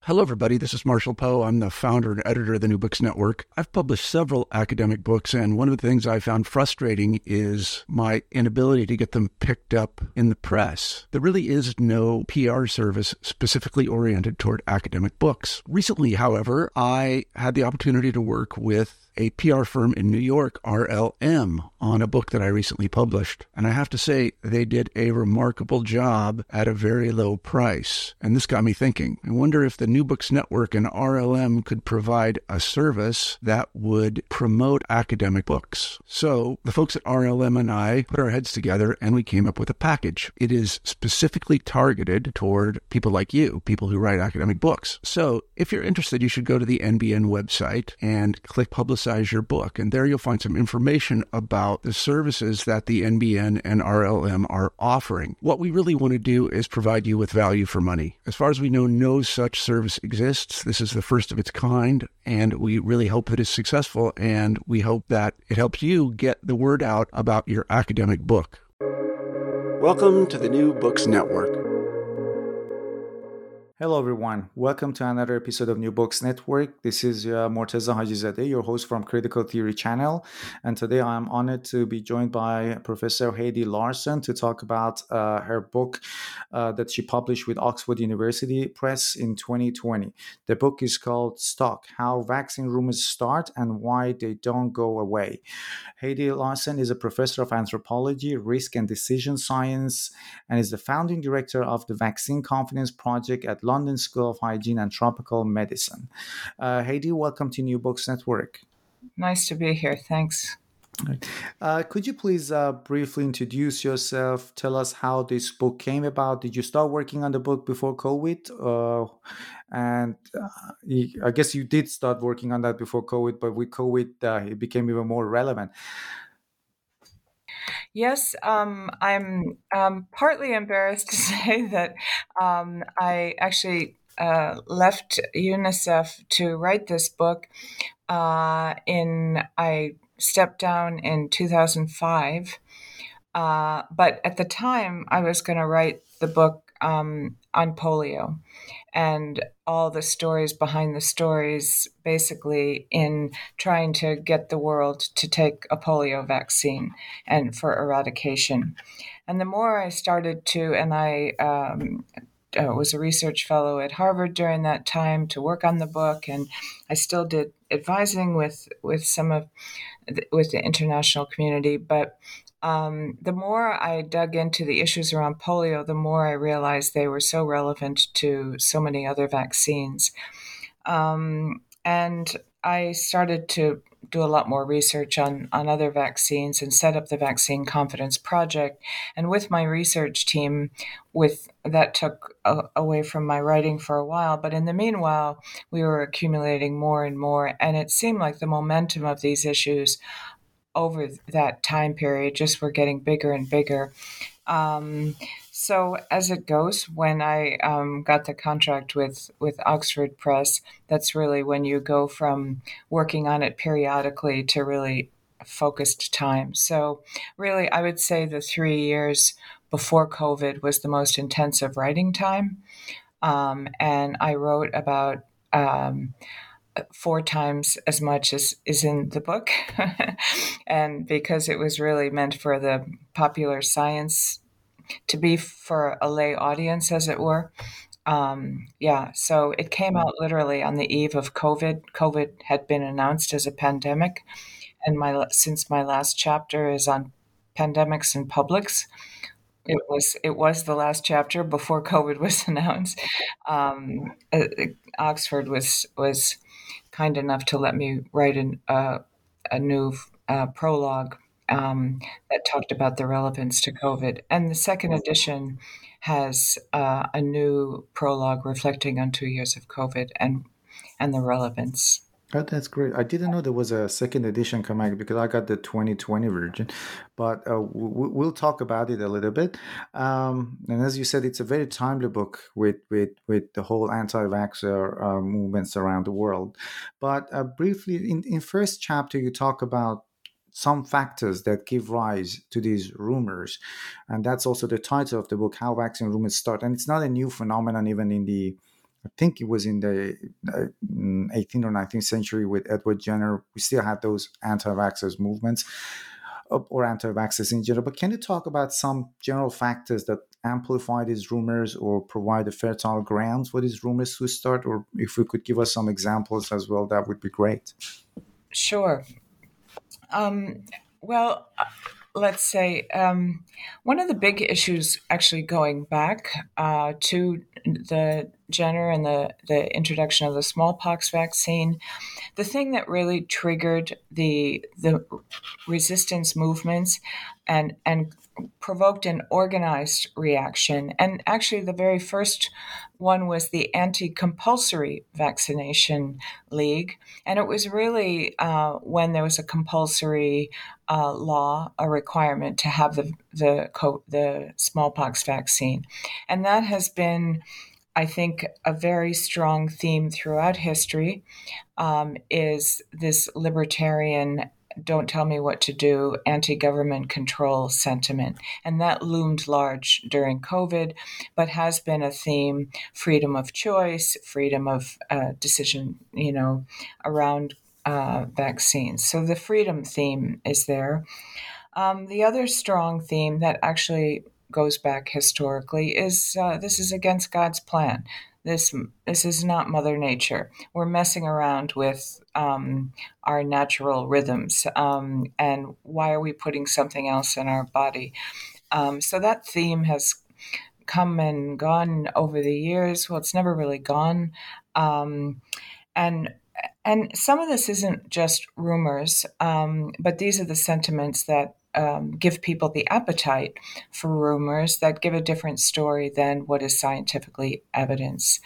Hello, everybody. This is Marshall Poe. I'm the founder and editor of the New Books Network. I've published several academic books, and one of the things I found frustrating is my inability to get them picked up in the press. There really is no PR service specifically oriented toward academic books. Recently, however, I had the opportunity to work with a PR firm in New York, RLM, on a book that I recently published. And I have to say, they did a remarkable job at a very low price. And this got me thinking. I wonder if the New Books Network and RLM could provide a service that would promote academic books. So the folks at RLM and I put our heads together and we came up with a package. It is specifically targeted toward people like you, people who write academic books. So if you're interested, you should go to the NBN website and click Publicize Your Book. And there you'll find some information about the services that the NBN and RLM are offering. What we really want to do is provide you with value for money. As far as we know, no such service exists. This is the first of its kind, and we really hope that it's successful, and we hope that it helps you get the word out about your academic book. Welcome to the New Books Network. Hello, everyone. Welcome to another episode of New Books Network. This is Morteza Hajizadeh, your host from Critical Theory Channel. And today I'm honored to be joined by Professor Heidi Larson to talk about her book that she published with Oxford University Press in 2020. The book is called Stuck: How Vaccine Rumors Start and Why They Don't Go Away. Heidi Larson is a professor of anthropology, risk and decision science, and is the founding director of the Vaccine Confidence Project at London School of Hygiene and Tropical Medicine. Heidi, welcome to New Books Network. Nice to be here. Thanks. Could you please briefly introduce yourself? Tell us how this book came about. Did you start working on the book before COVID? I guess you did start working on that before COVID, but with COVID, it became even more relevant. Yes, I'm partly embarrassed to say that I actually left UNICEF to write this book. I stepped down in 2005, but at the time I was going to write the book on polio and all the stories behind the stories, basically in trying to get the world to take a polio vaccine and for eradication. And the more I started to, and I was a research fellow at Harvard during that time to work on the book, and I still did advising with the international community, but the more I dug into the issues around polio, the more I realized they were so relevant to so many other vaccines. And I started to do a lot more research on other vaccines and set up the Vaccine Confidence Project. And with my research team, that took away from my writing for a while. But in the meanwhile, we were accumulating more and more. And it seemed like the momentum of these issues over that time period just were getting bigger and bigger. So as it goes, when I got the contract with Oxford Press, that's really when you go from working on it periodically to really focused time. So really, I would say the 3 years before COVID was the most intensive writing time. And I wrote about 4 times as much as is in the book. And because it was really meant for the popular science to be for a lay audience, as it were. So it came out literally on the eve of COVID. COVID had been announced as a pandemic. And since my last chapter is on pandemics and publics, it was the last chapter before COVID was announced. Oxford was kind enough to let me write a new prologue that talked about the relevance to COVID. And the second edition has a new prologue reflecting on 2 years of COVID and the relevance. Oh, that's great. I didn't know there was a second edition coming because I got the 2020 version, but we'll talk about it a little bit. And as you said, it's a very timely book with the whole anti-vaxxer movements around the world. But briefly, in first chapter, you talk about some factors that give rise to these rumors. And that's also the title of the book, How Vaccine Rumors Start. And it's not a new phenomenon even in the I think it was in the 18th or 19th century with Edward Jenner. We still had those anti-vaxxers movements or anti-vaxxers in general. But can you talk about some general factors that amplify these rumors or provide a fertile ground for these rumors to start? Or if we could give us some examples as well, that would be great. Sure. Well, let's say one of the big issues actually going back to the Jenner and the introduction of the smallpox vaccine, the thing that really triggered the resistance movements and provoked an organized reaction. And actually, the very first one was the Anti-Compulsory Vaccination League. And it was really when there was a compulsory law, a requirement to have the smallpox vaccine. And that has been, I think, a very strong theme throughout history, is this libertarian, don't tell me what to do, anti-government control sentiment. And that loomed large during COVID, but has been a theme: freedom of choice, freedom of decision, around vaccines. So the freedom theme is there. The other strong theme that actually goes back historically is this is against God's plan. This is not Mother Nature. We're messing around with our natural rhythms, and why are we putting something else in our body? So that theme has come and gone over the years. Well, it's never really gone, and some of this isn't just rumors, but these are the sentiments that give people the appetite for rumors that give a different story than what is scientifically evidenced.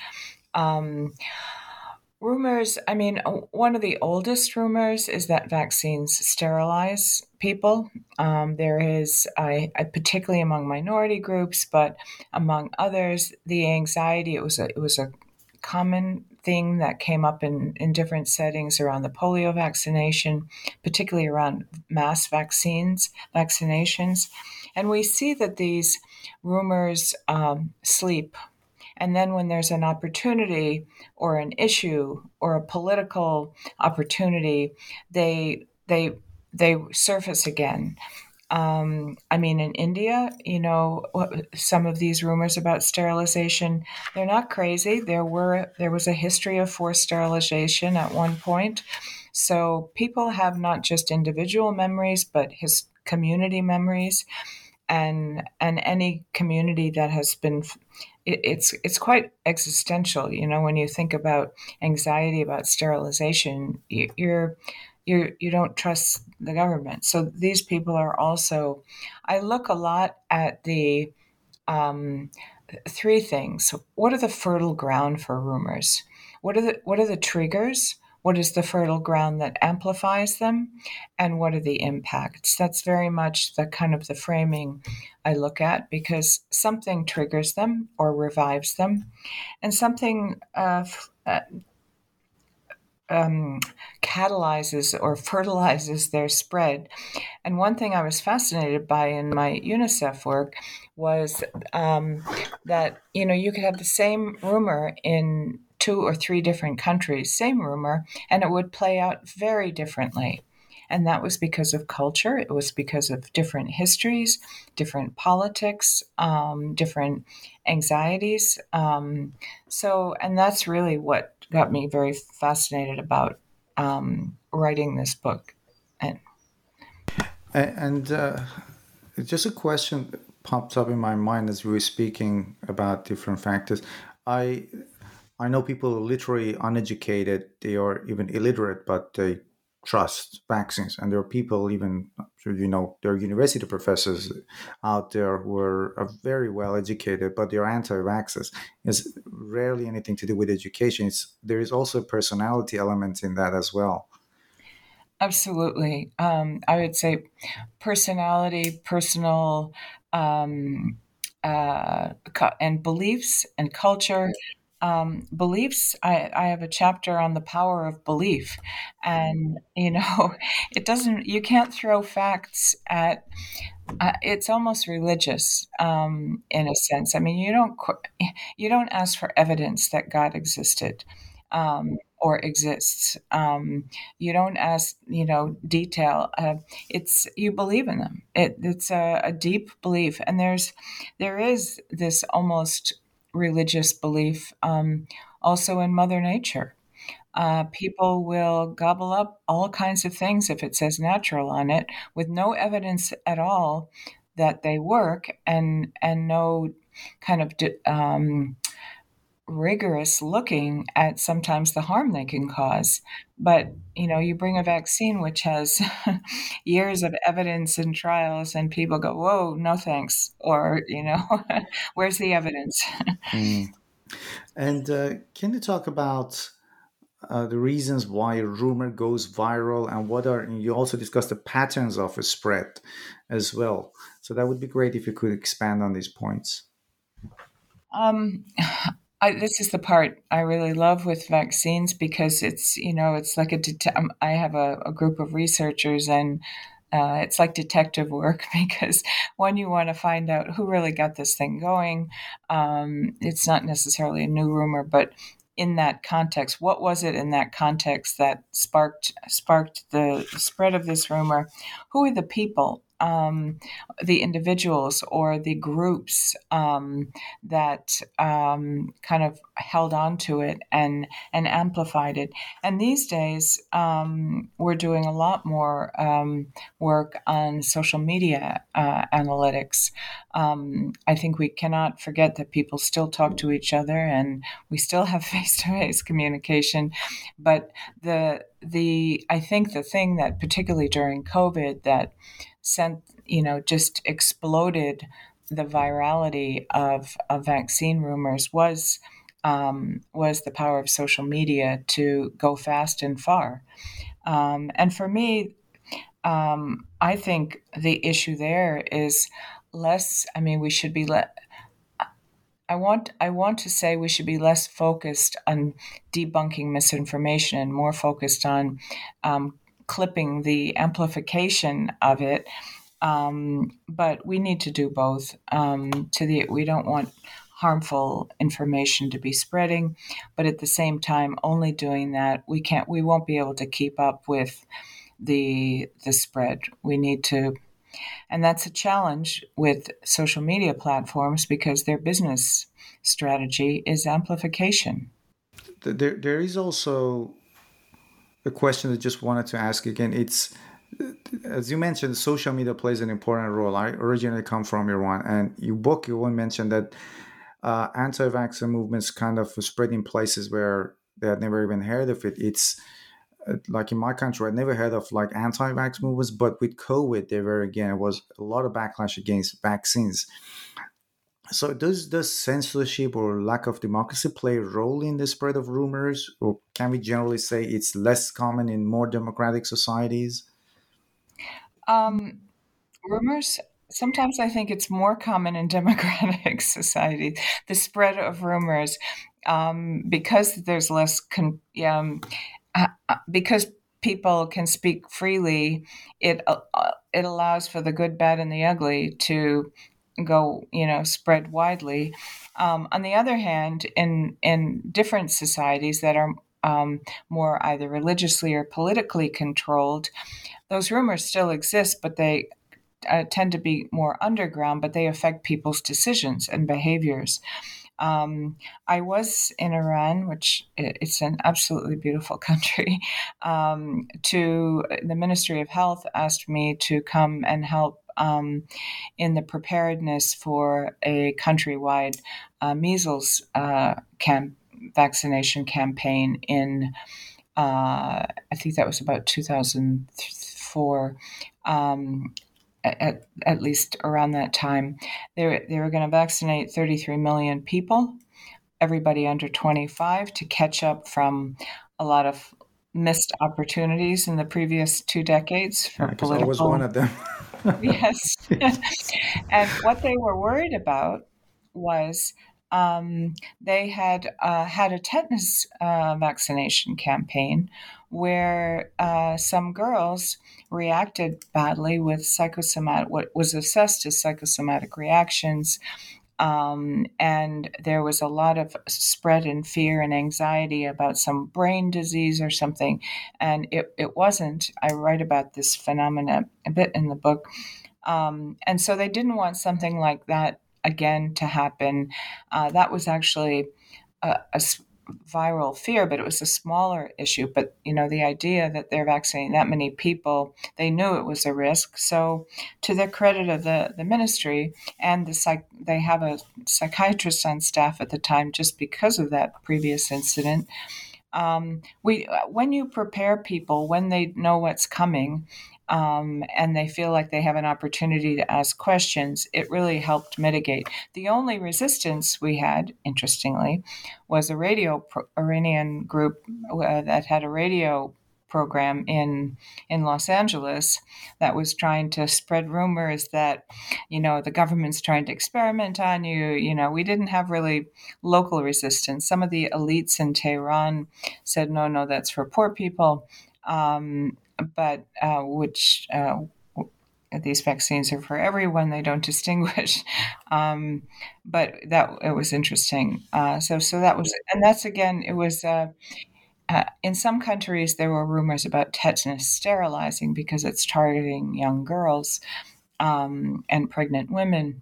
Rumors, I mean, one of the oldest rumors is that vaccines sterilize people. There is, particularly among minority groups, but among others, the anxiety, it was a common thing that came up in different settings around the polio vaccination, particularly around mass vaccinations. And we see that these rumors sleep. And then when there's an opportunity or an issue or a political opportunity, they surface again. I mean, in India, some of these rumors about sterilization, they're not crazy. There was a history of forced sterilization at one point. So people have not just individual memories, but community memories, and any community that has been, it's quite existential. When you think about anxiety about sterilization, you don't trust the government. So these people are also, I look a lot at the three things. What are the fertile ground for rumors? What are the triggers? What is the fertile ground that amplifies them? And what are the impacts? That's very much the kind of the framing I look at, because something triggers them or revives them, and something catalyzes or fertilizes their spread. And one thing I was fascinated by in my UNICEF work was that, you could have the same rumor in 2 or 3 different countries, same rumor, and it would play out very differently. And that was because of culture. It was because of different histories, different politics, different anxieties. And that's really what got me very fascinated about writing this book. And just a question popped up in my mind as we were speaking about different factors. I know people are literally uneducated, they are even illiterate, but they trust vaccines. And there are people, even, there are university professors out there who are very well educated, but they're anti-vaxxers. It's rarely anything to do with education. There is also a personality element in that as well. Absolutely. I would say personality, personal, and beliefs and culture. Beliefs, I have a chapter on the power of belief, and you can't throw facts at it's almost religious in a sense. I mean, you don't ask for evidence that God existed or exists. You don't ask, detail. It's you believe in them. It's a deep belief, and there is this almost religious belief also in Mother Nature. People will gobble up all kinds of things if it says natural on it with no evidence at all that they work and no kind of rigorous looking at sometimes the harm they can cause. But, you bring a vaccine which has years of evidence and trials, and people go, whoa, no thanks. Or, where's the evidence? And can you talk about the reasons why a rumor goes viral, and you also discussed the patterns of a spread as well. So that would be great if you could expand on these points. This is the part I really love with vaccines, because it's like I have a group of researchers, and it's like detective work, because when you want to find out who really got this thing going, it's not necessarily a new rumor, but in that context, what was it in that context that sparked the spread of this rumor? Who are the people, the individuals or the groups that kind of held on to it and amplified it? And these days, we're doing a lot more work on social media analytics. I think we cannot forget that people still talk to each other, and we still have face-to-face communication. But I think the thing that particularly during COVID that just exploded the virality of vaccine rumors was the power of social media to go fast and far. And for me, I think the issue there is less. I mean, we should be I want to say we should be less focused on debunking misinformation and more focused on clipping the amplification of it. But we need to do both. We don't want harmful information to be spreading, but at the same time, only doing that, we won't be able to keep up with the spread. We need to. And that's a challenge with social media platforms, because their business strategy is amplification. There is also a question I just wanted to ask again. It's, as you mentioned, social media plays an important role. I originally come from Iran, and your book, you mentioned that anti-vaxxer movements kind of spread in places where they had never even heard of it. It's like in my country, I'd never heard of like anti-vax movements, but with COVID, it was a lot of backlash against vaccines. So does censorship or lack of democracy play a role in the spread of rumors, or can we generally say it's less common in more democratic societies? Rumors, sometimes I think it's more common in democratic societies, the spread of rumors, because there's less because people can speak freely. It allows for the good, bad, and the ugly to go, spread widely. On the other hand, in different societies that are more either religiously or politically controlled, those rumors still exist, but they tend to be more underground, but they affect people's decisions and behaviors. I was in Iran, which it's an absolutely beautiful country. To the Ministry of Health asked me to come and help in the preparedness for a countrywide measles vaccination campaign in, I think that was about 2004. At least around that time, they were going to vaccinate 33 million people, everybody under 25, to catch up from a lot of missed opportunities in the previous 2 decades for political. I was one of them. Yes. And what they were worried about was they had had a tetanus vaccination campaign where some girls reacted badly with psychosomatic, what was assessed as psychosomatic reactions. And there was a lot of spread in fear and anxiety about some brain disease or something. And it wasn't. I write about this phenomena a bit in the book. And so they didn't want something like that again to happen. That was actually a viral fear, but it was a smaller issue. But, the idea that they're vaccinating that many people, they knew it was a risk. So to the credit of the ministry and they have a psychiatrist on staff at the time just because of that previous incident. When you prepare people, when they know what's coming, and they feel like they have an opportunity to ask questions, it really helped mitigate. The only resistance we had, interestingly, was a Iranian group that had a radio program in Los Angeles that was trying to spread rumors that, the government's trying to experiment on you. We didn't have really local resistance. Some of the elites in Tehran said, no, that's for poor people. But these vaccines are for everyone. They don't distinguish. But it was interesting. So that was, and that's again, it was, in some countries there were rumors about tetanus sterilizing because it's targeting young girls and pregnant women.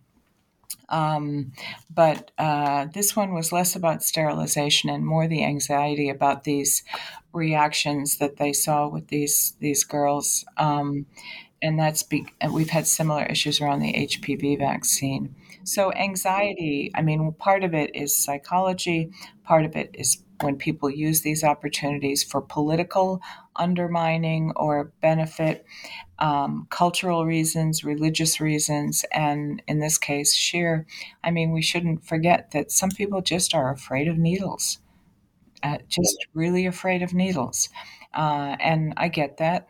But this one was less about sterilization and more the anxiety about these reactions that they saw with these girls. And we've had similar issues around the HPV vaccine. So anxiety, part of it is psychology, part of it is when people use these opportunities for political undermining or benefit, cultural reasons, religious reasons, and in this case, we shouldn't forget that some people just are afraid of needles, just really afraid of needles. And I get that.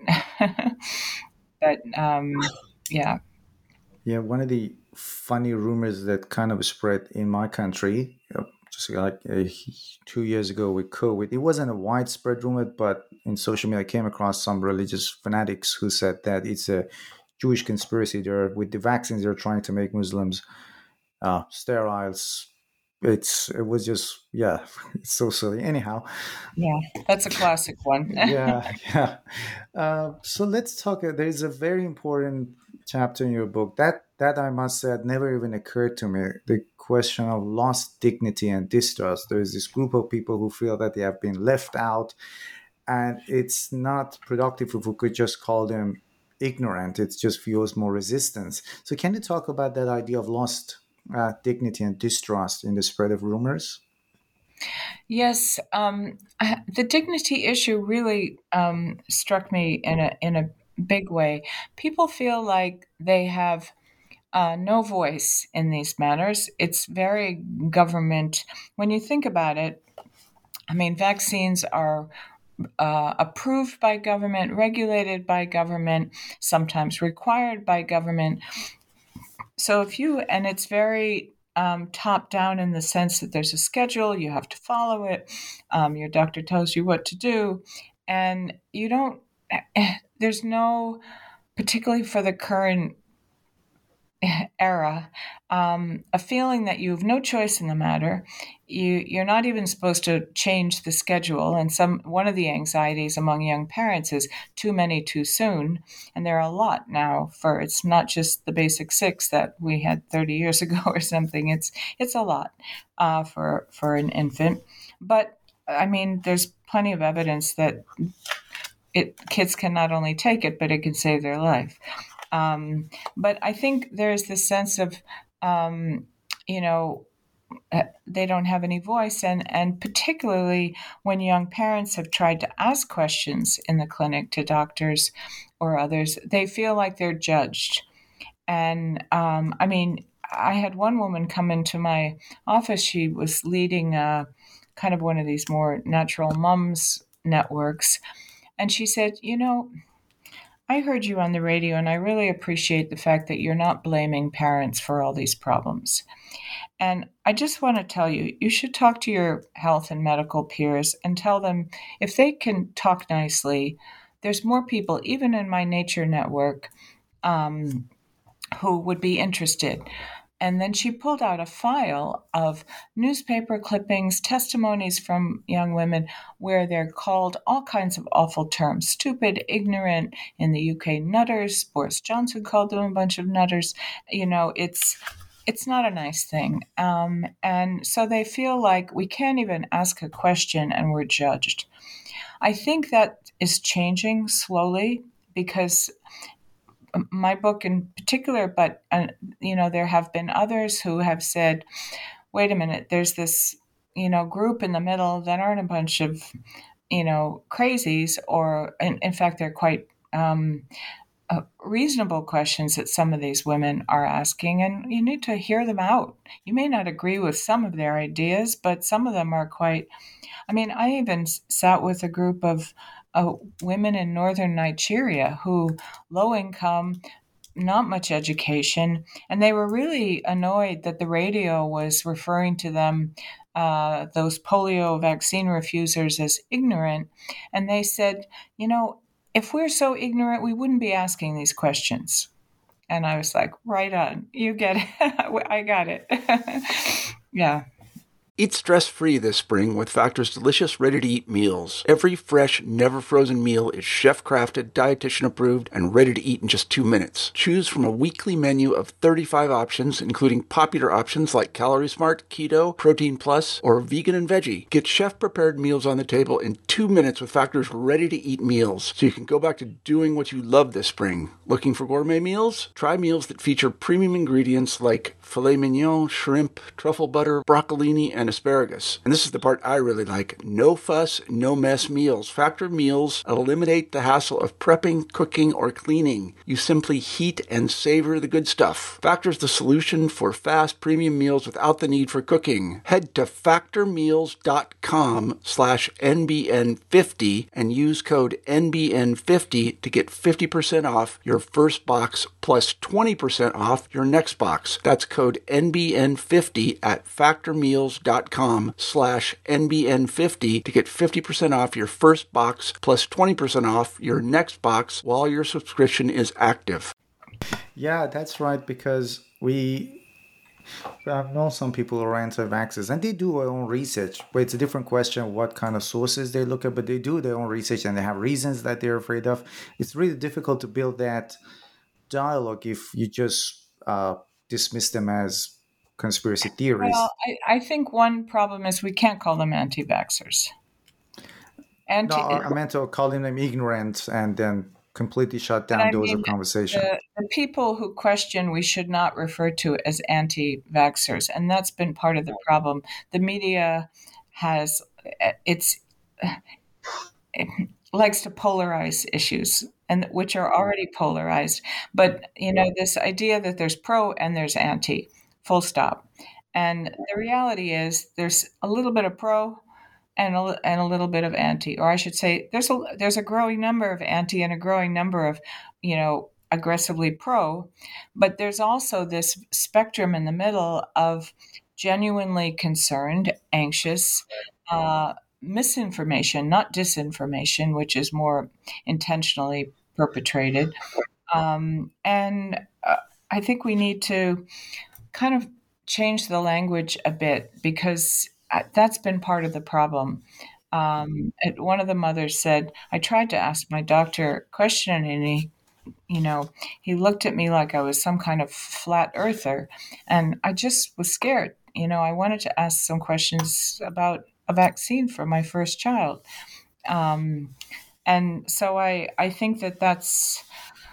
But yeah. Yeah, one of the funny rumors that kind of spread in my country, just like 2 years ago with COVID, it wasn't a widespread rumor, but in social media, I came across some religious fanatics who said that it's a Jewish conspiracy. With the vaccines, they're trying to make Muslims steriles. It was just, yeah, it's so silly. Anyhow. Yeah, that's a classic one. yeah. So let's talk. There's a very important chapter in your book that I must say had never even occurred to me. The question of lost dignity and distrust. There's this group of people who feel that they have been left out, and it's not productive if we could just call them ignorant. It just fuels more resistance. So can you talk about that idea of lost dignity and distrust in the spread of rumors? Yes, the dignity issue really struck me in a big way. People feel like they have no voice in these matters. It's very government. When you think about it, vaccines are approved by government, regulated by government, sometimes required by government. So and it's very top down in the sense that there's a schedule, you have to follow it, your doctor tells you what to do, and there's no, particularly for the current era, a feeling that you have no choice in the matter. You're not even supposed to change the schedule. And one of the anxieties among young parents is too many too soon. And there are a lot now it's not just the basic 6 that we had 30 years ago or something. It's a lot for an infant. But there's plenty of evidence that kids can not only take it, but it can save their life. But I think there's this sense of, they don't have any voice. And particularly when young parents have tried to ask questions in the clinic to doctors or others, they feel like they're judged. And I had one woman come into my office. She was leading kind of one of these more natural moms networks. And she said, I heard you on the radio, and I really appreciate the fact that you're not blaming parents for all these problems. And I just want to tell you, you should talk to your health and medical peers and tell them if they can talk nicely. There's more people, even in my nature network, um, who would be interested. And then she pulled out a file of newspaper clippings, testimonies from young women where they're called all kinds of awful terms: stupid, ignorant, in the UK, nutters. Boris Johnson called them a bunch of nutters. It's not a nice thing. And so they feel like we can't even ask a question and we're judged. I think that is changing slowly because my book in particular, but there have been others who have said, wait a minute, there's this, group in the middle that aren't a bunch of, crazies, or in fact, they're quite reasonable questions that some of these women are asking, and you need to hear them out. You may not agree with some of their ideas, but some of them are quite. I even sat with a group of women in northern Nigeria who low income, not much education, and they were really annoyed that the radio was referring to them, those polio vaccine refusers, as ignorant. And they said, if we're so ignorant, we wouldn't be asking these questions. And I was like, right on. You get it. I got it. Yeah. Eat stress-free this spring with Factor's delicious, ready-to-eat meals. Every fresh, never-frozen meal is chef-crafted, dietitian-approved, and ready to eat in just 2 minutes. Choose from a weekly menu of 35 options, including popular options like Calorie Smart, Keto, Protein Plus, or Vegan and Veggie. Get chef-prepared meals on the table in 2 minutes with Factor's ready-to-eat meals, so you can go back to doing what you love this spring. Looking for gourmet meals? Try meals that feature premium ingredients like filet mignon, shrimp, truffle butter, broccolini, and asparagus. And this is the part I really like. No fuss, no mess meals. Factor meals eliminate the hassle of prepping, cooking, or cleaning. You simply heat and savor the good stuff. Factor's the solution for fast premium meals without the need for cooking. Head to factormeals.com/NBN50 and use code NBN50 to get 50% off your first box plus 20% off your next box. That's code NBN50 at factormeals.com/NBN50 to get 50% off your first box plus 20% off your next box while your subscription is active. Yeah, that's right, because I've known some people who are anti-vaxxers and they do their own research, but it's a different question what kind of sources they look at, but they do their own research and they have reasons that they're afraid of. It's really difficult to build that dialogue if you just dismiss them as conspiracy theories. Well, I think one problem is we can't call them anti-vaxxers. No, I meant to call them ignorant and then completely shut down those of conversation. The people who question we should not refer to as anti-vaxxers, and that's been part of the problem. The media it likes to polarize issues, and which are already polarized. But this idea that there's pro and there's anti, full stop. And the reality is there's a little bit of pro and a little bit of anti, or I should say there's a growing number of anti and a growing number of, aggressively pro, but there's also this spectrum in the middle of genuinely concerned, anxious, misinformation, not disinformation, which is more intentionally perpetrated. And I think we need to kind of change the language a bit, because that's been part of the problem. One of the mothers said, I tried to ask my doctor a question and he looked at me like I was some kind of flat earther. And I just was scared. I wanted to ask some questions about a vaccine for my first child. And so I think that's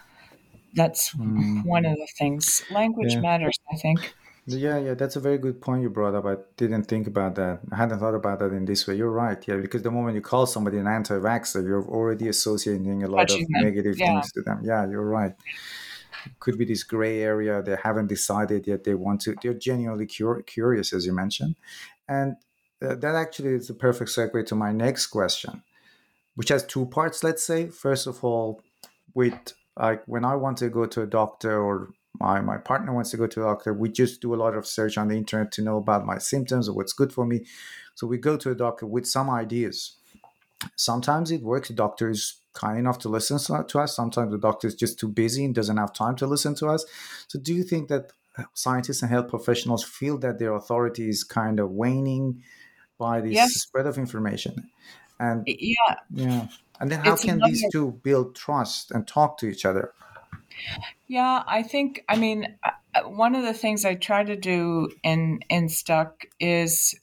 one of the things. Language matters, I think. Yeah, that's a very good point you brought up. I didn't think about that. I hadn't thought about that in this way. You're right. Yeah, because the moment you call somebody an anti-vaxxer, you're already associating a lot of negative things to them. Yeah, you're right. It could be this gray area. They haven't decided yet. They're genuinely curious, as you mentioned. And that actually is a perfect segue to my next question, which has two parts, let's say. First of all, with Like when I want to go to a doctor, or my partner wants to go to a doctor, we just do a lot of search on the internet to know about my symptoms or what's good for me. So we go to a doctor with some ideas. Sometimes it works. The doctor is kind enough to listen to us. Sometimes the doctor is just too busy and doesn't have time to listen to us. So do you think that scientists and health professionals feel that their authority is kind of waning by this Yes. spread of information? And Yeah. yeah, and then how It's can these another. two build trust and talk to each other? Yeah, I mean, one of the things I try to do in Stuck is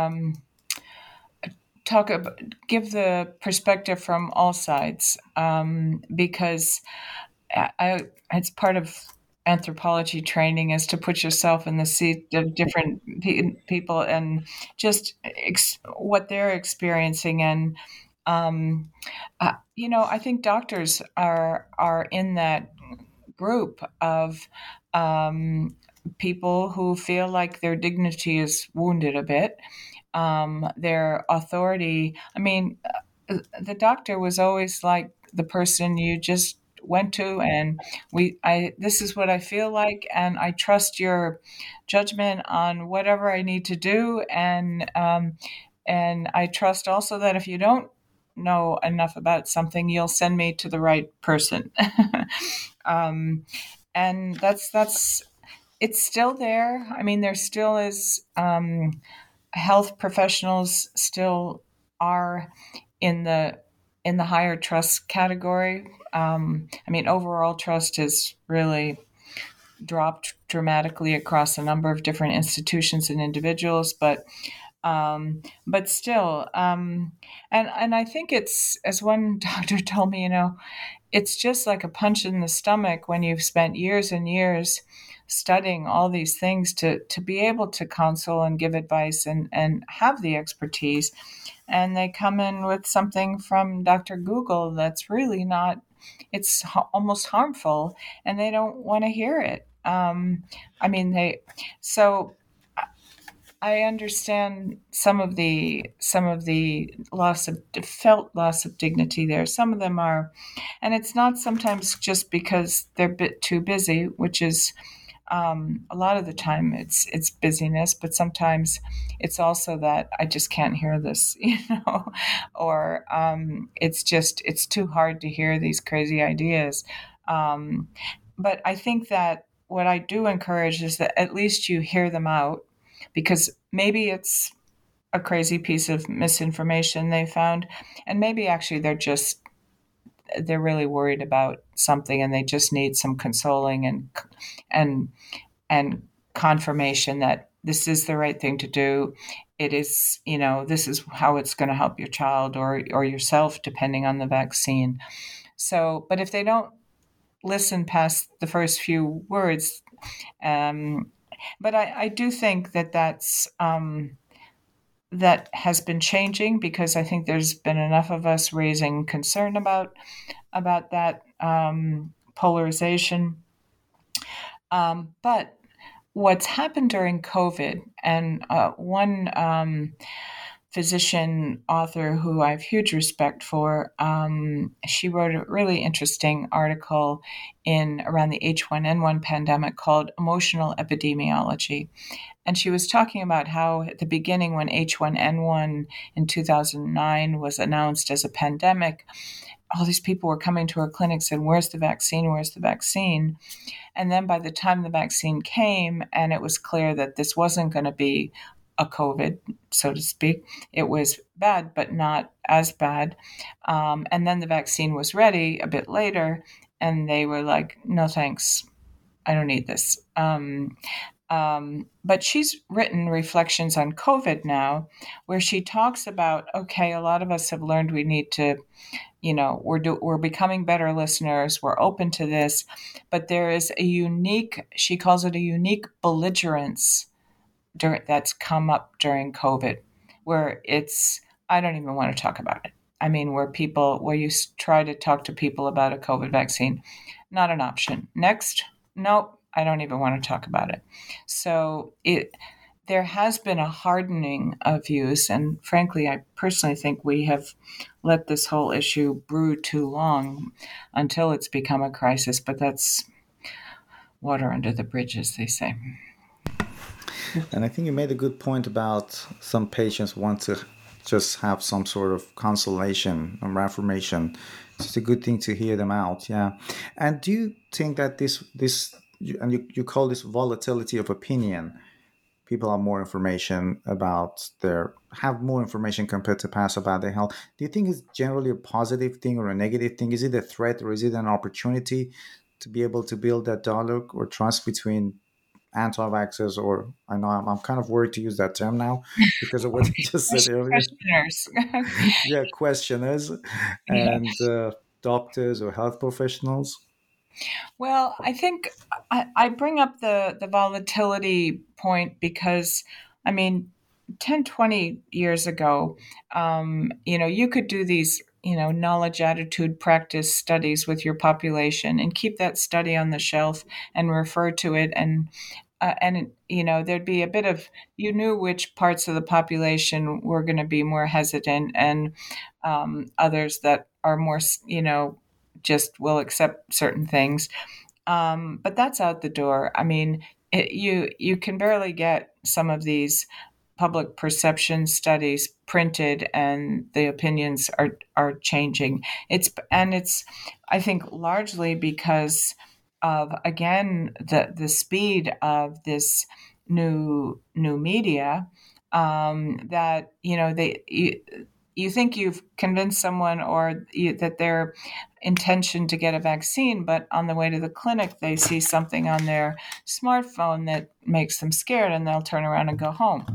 talk about, give the perspective from all sides, because it's part of anthropology training is to put yourself in the seat of different people and just what they're experiencing. And I think doctors are in that group of people who feel like their dignity is wounded a bit, their authority. I mean, the doctor was always like the person you just went to, and this is what I feel like, and I trust your judgment on whatever I need to do, and I trust also that if you don't know enough about something, you'll send me to the right person. um, and that's it's still there. I mean, there still is. Health professionals still are in the higher trust category. I mean, overall trust has really dropped dramatically across a number of different institutions and individuals, but still, and I think it's, as one doctor told me, it's just like a punch in the stomach when you've spent years and years studying all these things to be able to counsel and give advice and have the expertise. And they come in with something from Dr. Google that's really not, it's almost harmful, and they don't want to hear it. I mean, so I understand some of the felt loss of dignity there. Some of them are, and it's not sometimes just because they're a bit too busy, which is a lot of the time it's busyness, but sometimes it's also that I just can't hear this, or it's too hard to hear these crazy ideas. Um, but I think that what I do encourage is that at least you hear them out, because maybe it's a crazy piece of misinformation they found, and maybe actually they're really worried about something and they just need some consoling and and confirmation that this is the right thing to do. It is, this is how it's going to help your child or yourself, depending on the vaccine. So, but if they don't listen past the first few words, um, but I do think that has been changing, because I think there's been enough of us raising concern about that polarization. But what's happened during COVID, and one physician author who I have huge respect for, she wrote a really interesting article in around the H1N1 pandemic called Emotional Epidemiology. And she was talking about how at the beginning, when H1N1 in 2009 was announced as a pandemic, all these people were coming to her clinic saying, "Where's the vaccine? Where's the vaccine?" And then by the time the vaccine came and it was clear that this wasn't going to be a COVID, so to speak, it was bad, but not as bad. And then the vaccine was ready a bit later, and they were like, "No, thanks. I don't need this." But she's written Reflections on COVID now, where she talks about, okay, a lot of us have learned we need to, we're becoming better listeners. We're open to this, but there is she calls it a unique belligerence that's come up during COVID, where I don't even want to talk about it. I mean, where you try to talk to people about a COVID vaccine, not an option. Next, nope, I don't even want to talk about it. So there has been a hardening of views, and frankly, I personally think we have let this whole issue brew too long until it's become a crisis, but that's water under the bridge, as they say. And I think you made a good point about some patients want to just have some sort of consolation or affirmation. It's a good thing to hear them out. Yeah. And do you think that you call this volatility of opinion, people have more information have more information compared to past about their health. Do you think it's generally a positive thing or a negative thing? Is it a threat or is it an opportunity to be able to build that dialogue or trust between anti-vaxxers, or I know I'm kind of worried to use that term now because of what you just said earlier. Questioners. Yeah, questioners and doctors or health professionals. Well, I think I bring up the volatility point because, I mean, 10, 20 years ago, you could do these, knowledge, attitude, practice studies with your population and keep that study on the shelf and refer to it. And there'd be a bit of, you knew which parts of the population were going to be more hesitant and others that are more, just will accept certain things. But that's out the door. I mean, you can barely get some of these public perception studies printed, and the opinions are changing. It's I think largely because of, again, the speed of this new media, that you think you've convinced someone that their intention to get a vaccine, but on the way to the clinic, they see something on their smartphone that makes them scared, and they'll turn around and go home.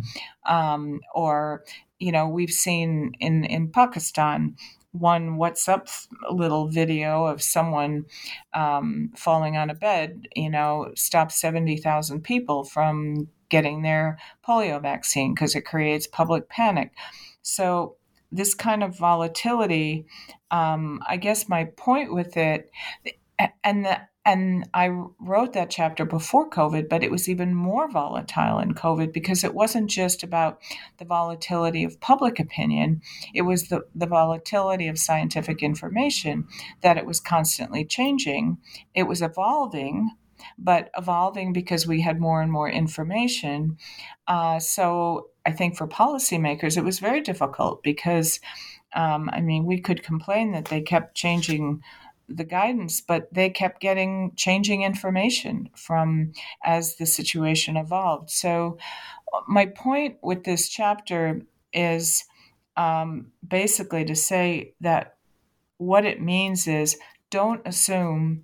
Or, we've seen in Pakistan one WhatsApp little video of someone falling on a bed, stopped 70,000 people from getting their polio vaccine because it creates public panic. So this kind of volatility, I guess my point with it, and I wrote that chapter before COVID, but it was even more volatile in COVID because it wasn't just about the volatility of public opinion. It was the volatility of scientific information, that it was constantly changing. It was evolving, but evolving because we had more and more information. So I think for policymakers, it was very difficult because, we could complain that they kept changing the guidance, but they kept getting changing information as the situation evolved. So my point with this chapter is basically to say that what it means is, don't assume,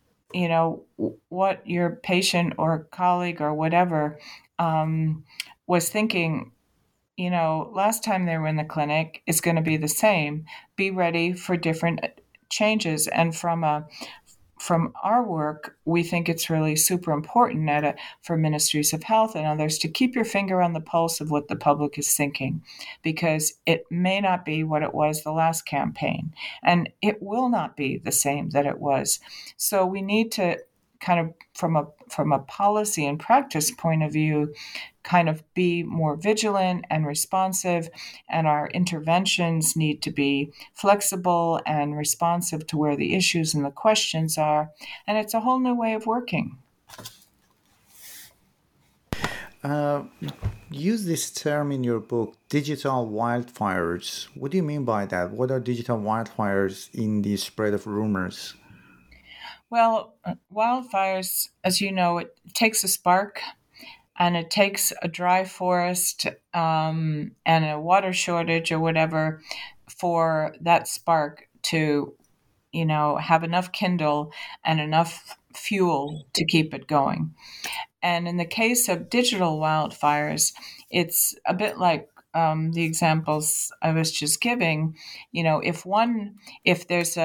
what your patient or colleague or whatever was thinking, last time they were in the clinic is going to be the same. Be ready for different changes. And from our work, we think it's really super important for ministries of health and others to keep your finger on the pulse of what the public is thinking, because it may not be what it was the last campaign, and it will not be the same that it was. So we need to kind of, from a policy and practice point of view, kind of be more vigilant and responsive, and our interventions need to be flexible and responsive to where the issues and the questions are. And it's a whole new way of working. Use this term in your book, digital wildfires. What do you mean by that? What are digital wildfires in the spread of rumors? Well, wildfires, as you know, it takes a spark, and it takes a dry forest and a water shortage or whatever for that spark to, have enough kindle and enough fuel to keep it going. And in the case of digital wildfires, it's a bit like the examples I was just giving. If there's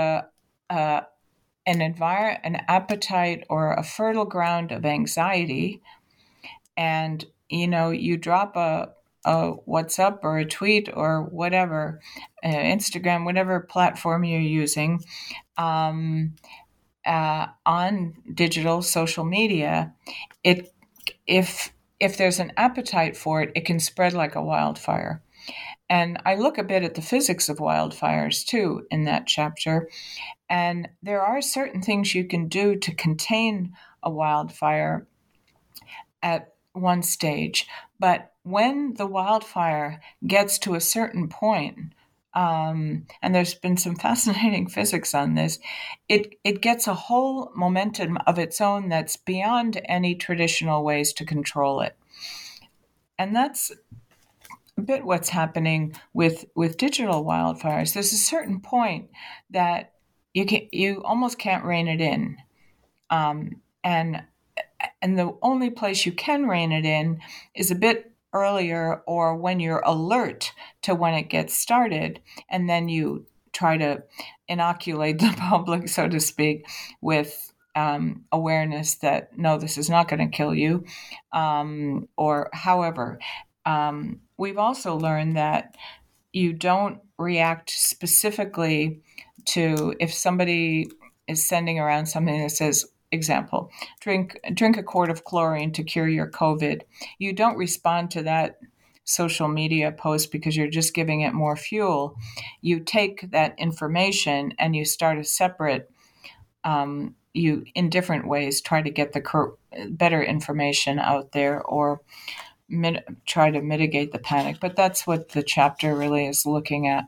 an appetite or a fertile ground of anxiety, and you drop a WhatsApp or a tweet or whatever, Instagram, whatever platform you're using, on digital social media, if if there's an appetite for it, it can spread like a wildfire. And I look a bit at the physics of wildfires too in that chapter. And there are certain things you can do to contain a wildfire at one stage. But when the wildfire gets to a certain point, and there's been some fascinating physics on this, it gets a whole momentum of its own that's beyond any traditional ways to control it. And that's a bit what's happening with digital wildfires. There's a certain point that you almost can't rein it in, and the only place you can rein it in is a bit earlier, or when you're alert to when it gets started, and then you try to inoculate the public, so to speak, with awareness that no, this is not going to kill you, or however. We've also learned that you don't react specifically to if somebody is sending around something that says, example, drink a quart of chlorine to cure your COVID. You don't respond to that social media post because you're just giving it more fuel. You take that information and you start a separate, you in different ways try to get the better information out there, or try to mitigate the panic. But that's what the chapter really is looking at.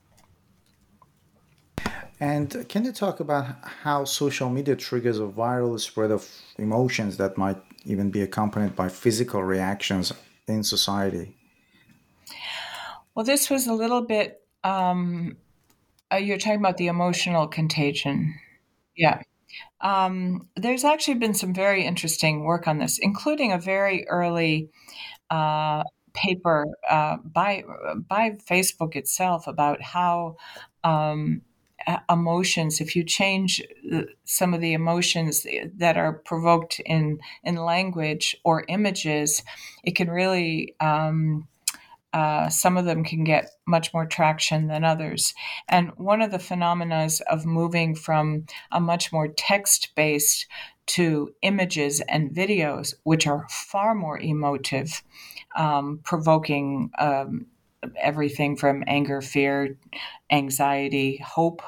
And can you talk about how social media triggers a viral spread of emotions that might even be accompanied by physical reactions in society? Well, this was a little bit, you're talking about the emotional contagion. Yeah. There's actually been some very interesting work on this, including a very early paper by Facebook itself about how emotions, if you change some of the emotions that are provoked in language or images, it can really some of them can get much more traction than others. And one of the phenomena of moving from a much more text-based to images and videos, which are far more emotive, provoking everything from anger, fear, anxiety, hope,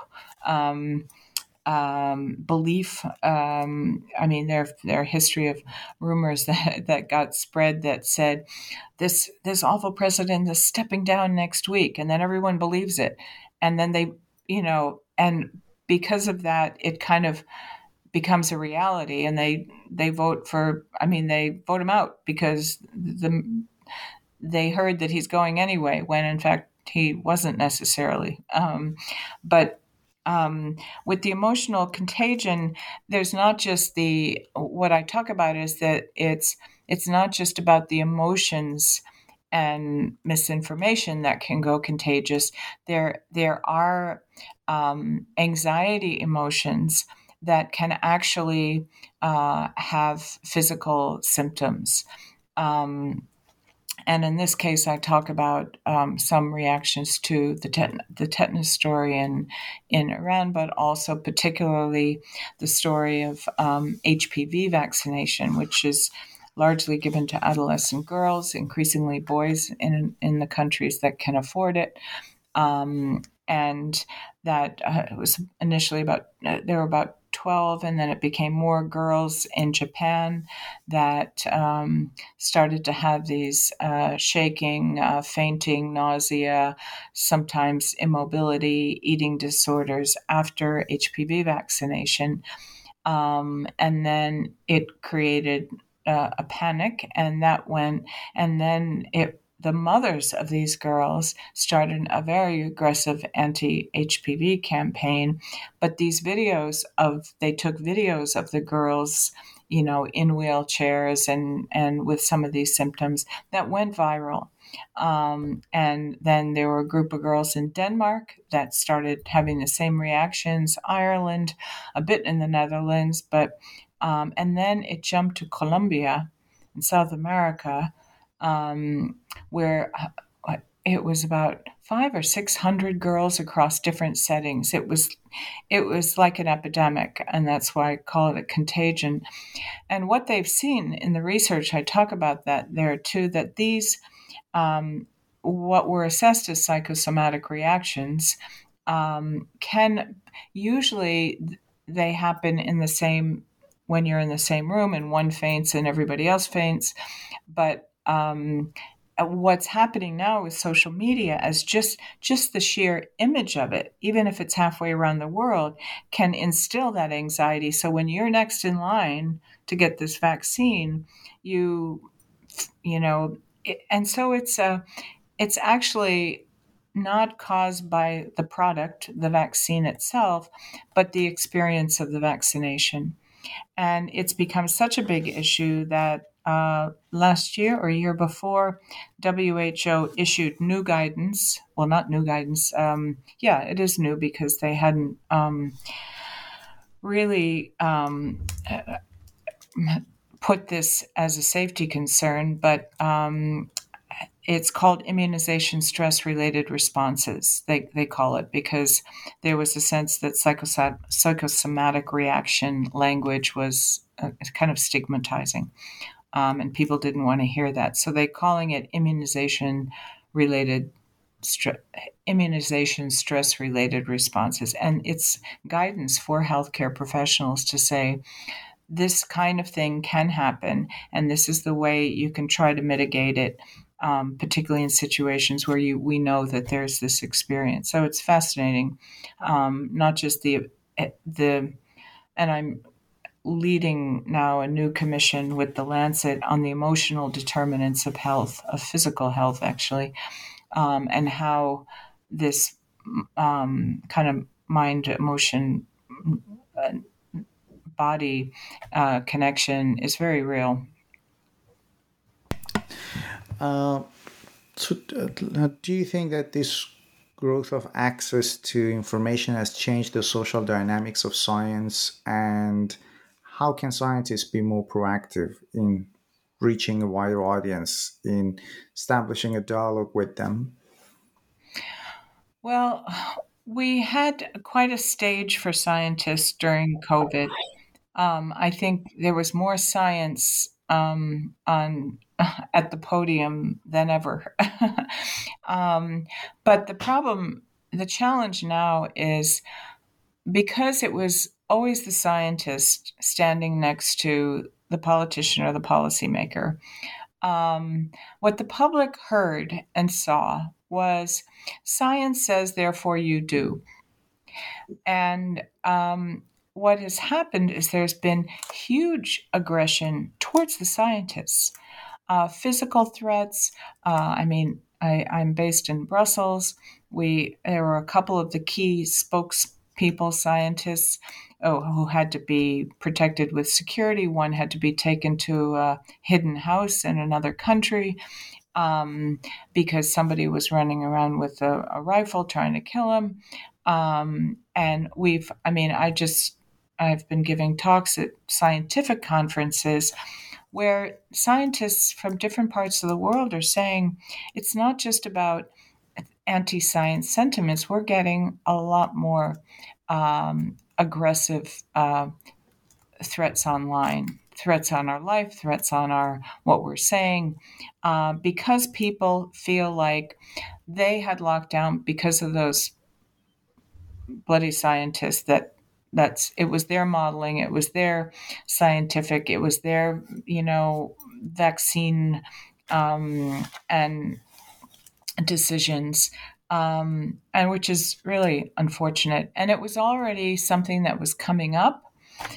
belief. I mean, their history of rumors that got spread that said this awful president is stepping down next week, and then everyone believes it, and then they, and because of that, it kind of becomes a reality, and they vote for. I mean, they vote him out because they heard that he's going anyway, when in fact he wasn't necessarily. But with the emotional contagion, there's not just what I talk about is that it's not just about the emotions and misinformation that can go contagious. There are anxiety emotions that can actually have physical symptoms. And in this case, I talk about some reactions to the tetanus story in Iran, but also particularly the story of HPV vaccination, which is largely given to adolescent girls, increasingly boys in the countries that can afford it. And that it was initially there were about 12, and then it became more girls in Japan that started to have these shaking, fainting, nausea, sometimes immobility, eating disorders after HPV vaccination. And then it created a panic, and that went, and then the mothers of these girls started a very aggressive anti-HPV campaign. But these they took videos of the girls, in wheelchairs and with some of these symptoms that went viral. And then there were a group of girls in Denmark that started having the same reactions, Ireland, a bit in the Netherlands, but and then it jumped to Colombia in South America, where it was about 500 or 600 girls across different settings. It was like an epidemic, and that's why I call it a contagion. And what they've seen in the research, I talk about that there too, that these what were assessed as psychosomatic reactions can usually they happen in the same when you're in the same room and one faints and everybody else faints, but what's happening now with social media as just the sheer image of it, even if it's halfway around the world, can instill that anxiety. So when you're next in line to get this vaccine, and so it's actually not caused by the product, the vaccine itself, but the experience of the vaccination. And it's become such a big issue that last year or year before, WHO issued new guidance. Well, not new guidance. It is new because they hadn't really put this as a safety concern, but it's called immunization stress-related responses. They call it because there was a sense that psychosomatic reaction language was kind of stigmatizing, and people didn't want to hear that. So they're calling it immunization stress-related responses, and it's guidance for healthcare professionals to say this kind of thing can happen, and this is the way you can try to mitigate it. Particularly in situations where we know that there's this experience. So it's fascinating, not just the, and I'm leading now a new commission with the Lancet on the emotional determinants of health, of physical health actually, and how this kind of mind, emotion, body connection is very real. Do you think that this growth of access to information has changed the social dynamics of science? And how can scientists be more proactive in reaching a wider audience, in establishing a dialogue with them? Well, we had quite a stage for scientists during COVID. I think there was more science on at the podium than ever. But the challenge now is because it was always the scientist standing next to the politician or the policymaker. What the public heard and saw was science says, therefore you do. And what has happened is there's been huge aggression towards the scientists, physical threats. I'm based in Brussels. There were a couple of the key spokespeople, scientists, who had to be protected with security. One had to be taken to a hidden house in another country because somebody was running around with a rifle trying to kill him. And I've been giving talks at scientific conferences where scientists from different parts of the world are saying it's not just about anti-science sentiments. We're getting a lot more aggressive threats online, threats on our life, threats on what we're saying, because people feel like they had lockdown because of those bloody scientists it was their modeling, it was their scientific, it was their, vaccine and decisions, and which is really unfortunate. And it was already something that was coming up.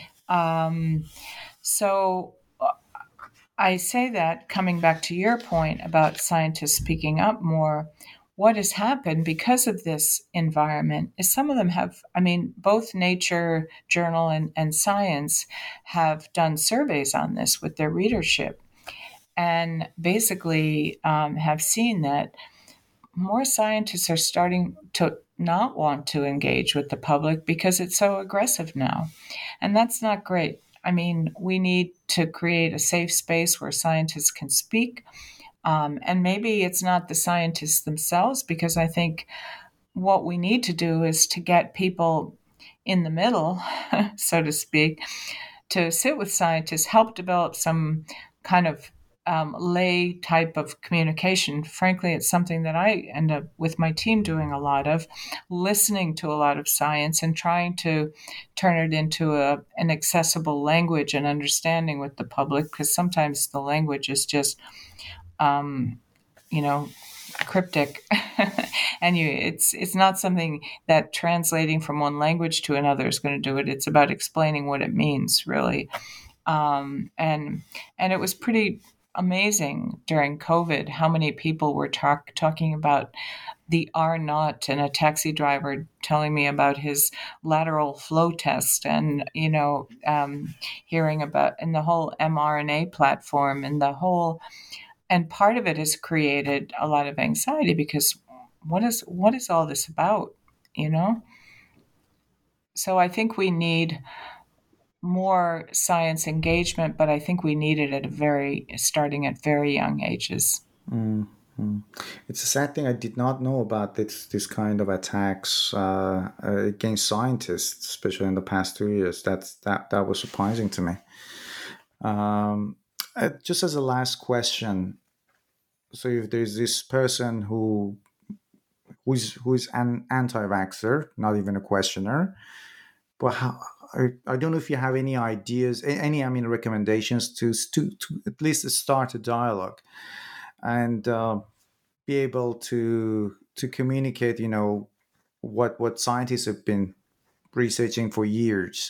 So I say that, coming back to your point about scientists speaking up more, what has happened because of this environment is some of them both Nature Journal and Science have done surveys on this with their readership, and basically have seen that more scientists are starting to not want to engage with the public because it's so aggressive now. And that's not great. We need to create a safe space where scientists can speak, And maybe it's not the scientists themselves, because I think what we need to do is to get people in the middle, so to speak, to sit with scientists, help develop some kind of lay type of communication. Frankly, it's something that I end up with my team doing a lot of, listening to a lot of science and trying to turn it into an accessible language and understanding with the public, because sometimes the language is just, you know, cryptic and it's not something that translating from one language to another is going to do it. It's about explaining what it means, really. And it was pretty amazing during COVID how many people were talking about the R naught, and a taxi driver telling me about his lateral flow test, and hearing about and the whole mRNA platform and part of it has created a lot of anxiety, because what is all this about, So I think we need more science engagement, but I think we need it starting at very young ages. Mm-hmm. It's a sad thing. I did not know about this kind of attacks against scientists, especially in the past 2 years. That was surprising to me. Just as a last question, so if there's this person who is an anti-vaxxer, not even a questioner, but I don't know if you have any ideas, recommendations to at least start a dialogue and be able to communicate, what scientists have been researching for years.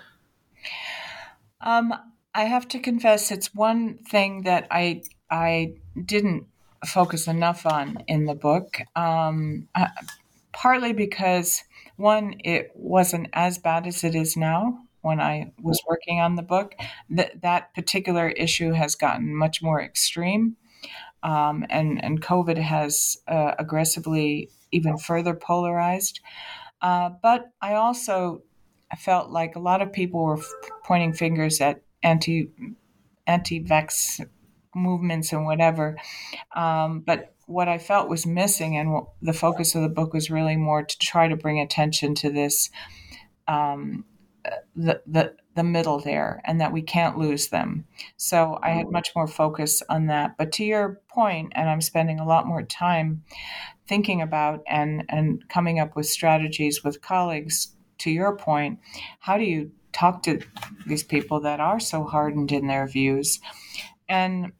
I have to confess, it's one thing that I didn't focus enough on in the book, partly because, one, it wasn't as bad as it is now when I was working on the book. That particular issue has gotten much more extreme, and COVID has aggressively even further polarized. But I also felt like a lot of people were pointing fingers at anti-vax movements and whatever. But what I felt was missing, and the focus of the book was really more to try to bring attention to this, the middle there, and that we can't lose them. So I had much more focus on that. But to your point, and I'm spending a lot more time thinking about and coming up with strategies with colleagues, to your point, how do you talk to these people that are so hardened in their views? And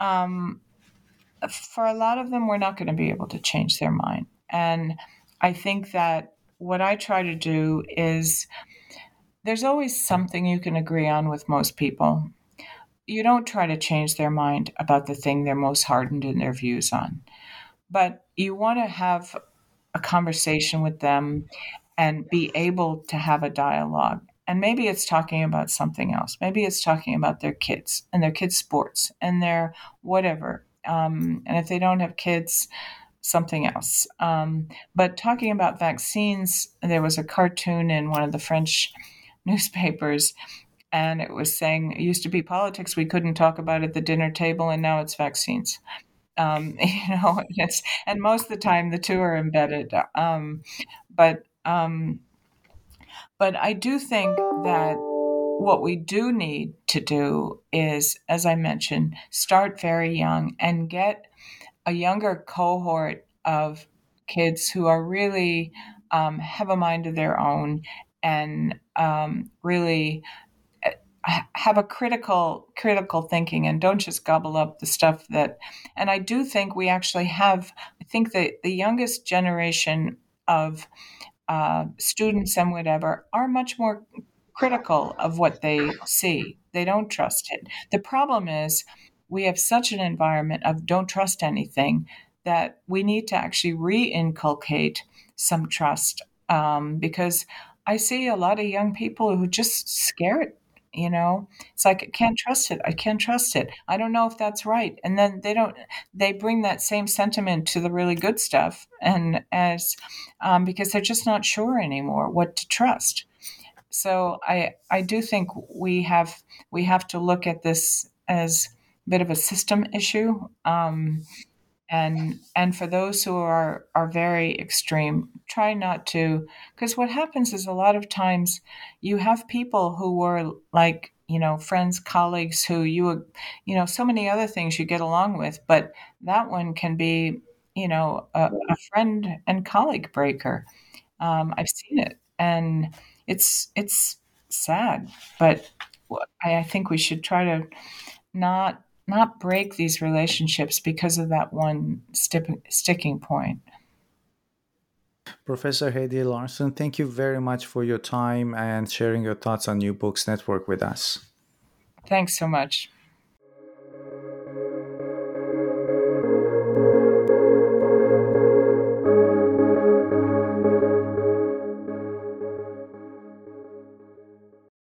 for a lot of them, we're not going to be able to change their mind. And I think that what I try to do is, there's always something you can agree on with most people. You don't try to change their mind about the thing they're most hardened in their views on. But you want to have a conversation with them and be able to have a dialogue. And maybe it's talking about something else. Maybe it's talking about their kids and their kids' sports and their whatever. And if they don't have kids, something else. But talking about vaccines, there was a cartoon in one of the French newspapers, and it was saying it used to be politics we couldn't talk about at the dinner table, and now it's vaccines. And most of the time the two are embedded. But I do think that what we do need to do is, as I mentioned, start very young and get a younger cohort of kids who are really have a mind of their own and really have a critical thinking, and don't just gobble up the stuff that. And I do think we actually have. I think that the youngest generation of students and whatever are much more critical of what they see. They don't trust it. The problem is we have such an environment of don't trust anything that we need to actually re-inculcate some trust, because I see a lot of young people who just scared. It's like, I can't trust it. I can't trust it. I don't know if that's right. And then they bring that same sentiment to the really good stuff, and because they're just not sure anymore what to trust. So I do think we have to look at this as bit of a system issue. And for those who are very extreme, try not to, because what happens is a lot of times you have people who were like, friends, colleagues who you would, so many other things you get along with, but that one can be, a friend and colleague breaker. I've seen it, and it's sad, but I think we should try to not break these relationships because of that one sticking point. Professor Heidi Larson, thank you very much for your time and sharing your thoughts on New Books Network with us. Thanks so much.